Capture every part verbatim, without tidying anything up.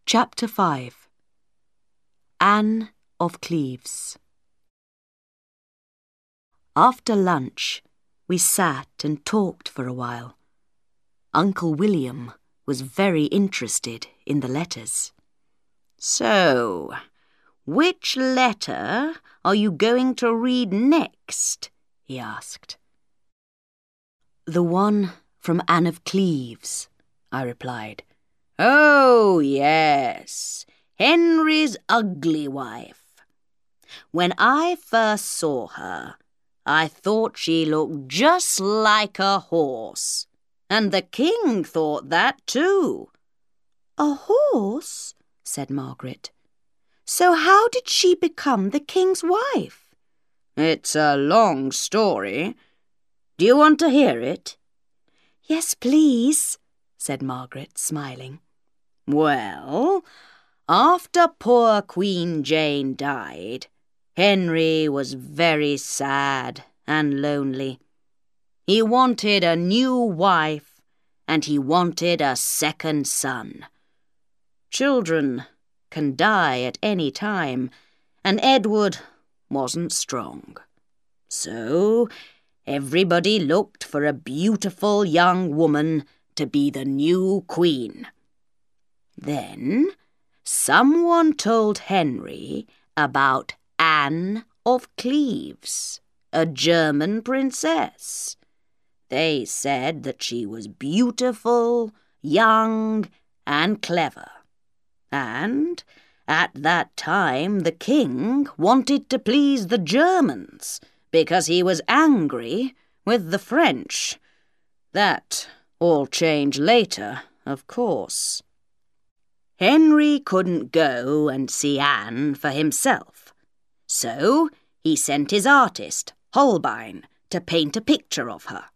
Chapter five. Anne of Cleves. After lunch, we sat and talked for a while. Uncle William was very interested in the letters. So, which letter are you going to read next? He asked. The one from Anne of Cleves, I replied. Oh, yes, Henry's ugly wife. When I first saw her, I thought she looked just like a horse, and the king thought that too. A horse? Said Margaret. So how did she become the king's wife? It's a long story. Do you want to hear it? Yes, please, said Margaret, smiling. Well, after poor Queen Jane died, Henry was very sad and lonely. He wanted a new wife, and he wanted a second son. Children can die at any time, and Edward wasn't strong. So everybody looked for a beautiful young woman to be the new queen. Then someone told Henry about Anne of Cleves, a German princess. They said that she was beautiful, young, and clever. And at that time the king wanted to please the Germans because he was angry with the French. That all changed later, of course. Henry couldn't go and see Anne for himself, so he sent his artist, Holbein, to paint a picture of her.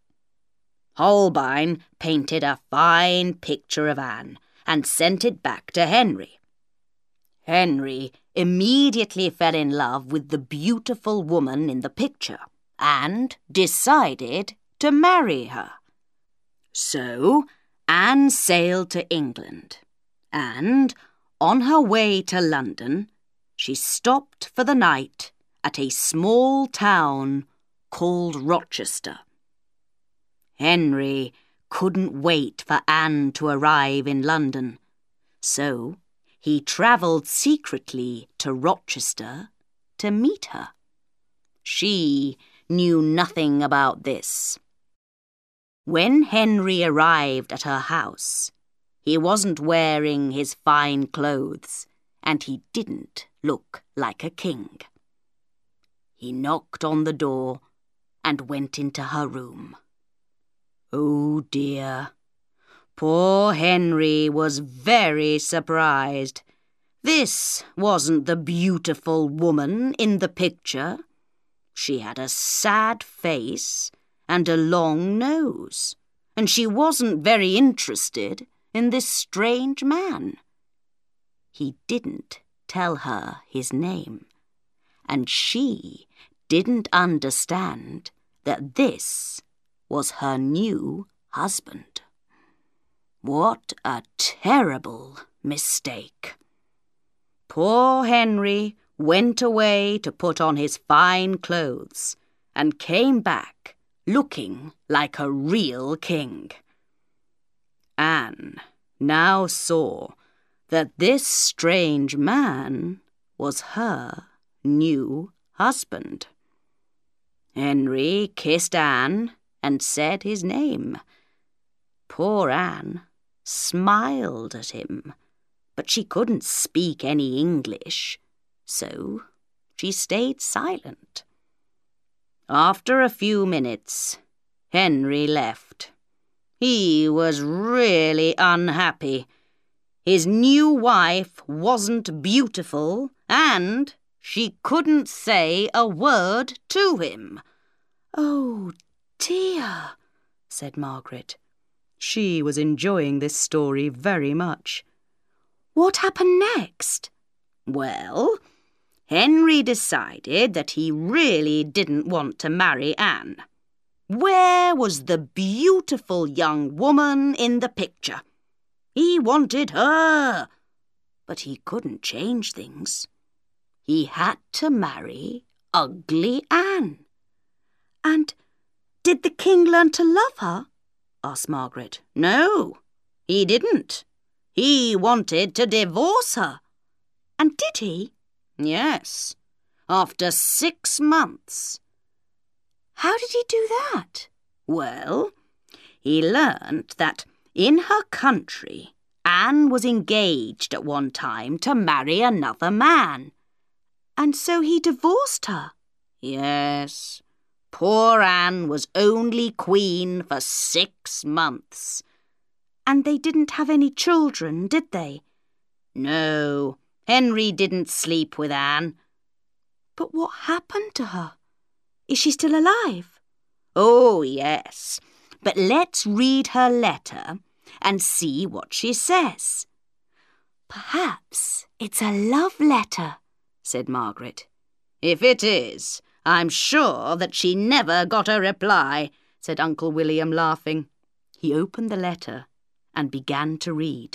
Holbein painted a fine picture of Anne and sent it back to Henry. Henry immediately fell in love with the beautiful woman in the picture and decided to marry her. So Anne sailed to England. And, on her way to London, she stopped for the night at a small town called Rochester. Henry couldn't wait for Anne to arrive in London, so he travelled secretly to Rochester to meet her. She knew nothing about this. When Henry arrived at her house, he wasn't wearing his fine clothes, and he didn't look like a king. He knocked on the door and went into her room. Oh dear, poor Henry was very surprised. This wasn't the beautiful woman in the picture. She had a sad face and a long nose, and she wasn't very interested in this strange man. He didn't tell her his name, and she didn't understand that this was her new husband. What a terrible mistake. Poor Henry went away to put on his fine clothes and came back looking like a real king. Anne now saw that this strange man was her new husband. Henry kissed Anne and said his name. Poor Anne smiled at him, but she couldn't speak any English, so she stayed silent. After a few minutes, Henry left. He was really unhappy. His new wife wasn't beautiful, and she couldn't say a word to him. Oh, dear, said Margaret. She was enjoying this story very much. What happened next? Well, Henry decided that he really didn't want to marry Anne. Where was the beautiful young woman in the picture? He wanted her, but he couldn't change things. He had to marry ugly Anne. And did the king learn to love her? Asked Margaret. No, he didn't. He wanted to divorce her. And did he? Yes, after six months. How did he do that? Well, he learned that in her country, Anne was engaged at one time to marry another man. And so he divorced her? Yes. Poor Anne was only queen for six months. And they didn't have any children, did they? No, Henry didn't sleep with Anne. But what happened to her? Is she still alive? Oh, yes. But let's read her letter and see what she says. Perhaps it's a love letter, said Margaret. If it is, I'm sure that she never got a reply, said Uncle William, laughing. He opened the letter and began to read.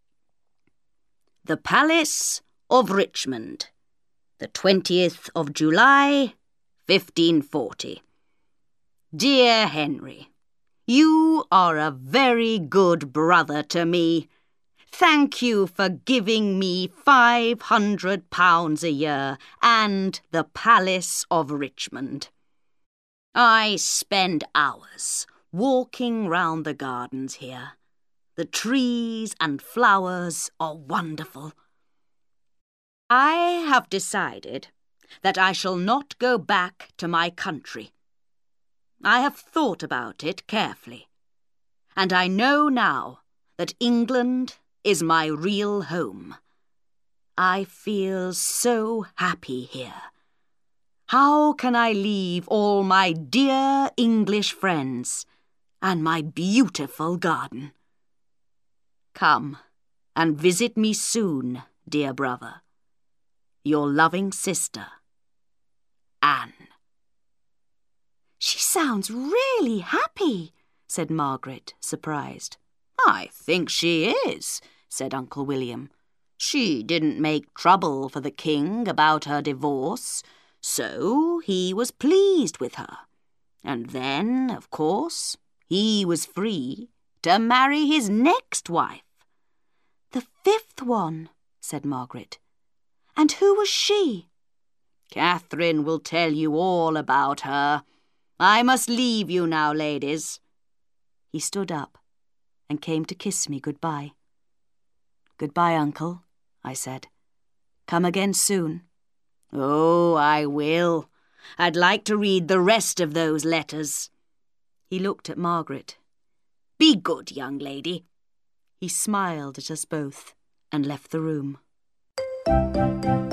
The Palace of Richmond, the twentieth of July, fifteen forty. Dear Henry, you are a very good brother to me. Thank you for giving me five hundred pounds a year and the Palace of Richmond. I spend hours walking round the gardens here. The trees and flowers are wonderful. I have decided that I shall not go back to my country. I have thought about it carefully, and I know now that England is my real home. I feel so happy here. How can I leave all my dear English friends and my beautiful garden? Come and visit me soon, dear brother. Your loving sister, Anne. She sounds really happy, said Margaret, surprised. I think she is, said Uncle William. She didn't make trouble for the king about her divorce, so he was pleased with her. And then, of course, he was free to marry his next wife. The fifth one, said Margaret. And who was she? Catherine will tell you all about her. I must leave you now, ladies. He stood up and came to kiss me goodbye. Goodbye, Uncle, I said. Come again soon. Oh, I will. I'd like to read the rest of those letters. He looked at Margaret. Be good, young lady. He smiled at us both and left the room.